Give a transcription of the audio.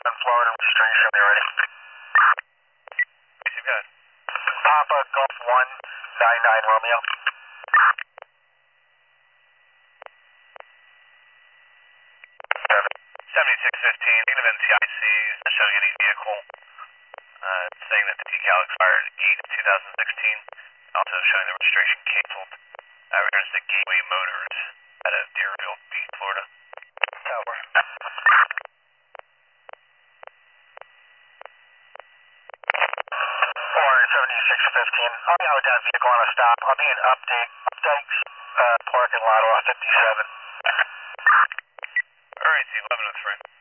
Florida registration, you ready? You got it. Papa Golf 199 Romeo. 7615, negative NCIC, not showing any vehicle. Saying that the decal expired 8/2016. Also showing the registration canceled. Returns to Gateway Motors out of Deerfield Beach, Florida. Tower. 47615. I'll be out with that vehicle on a stop. I'll be in updates, parking lot off 57. Alright, 1103.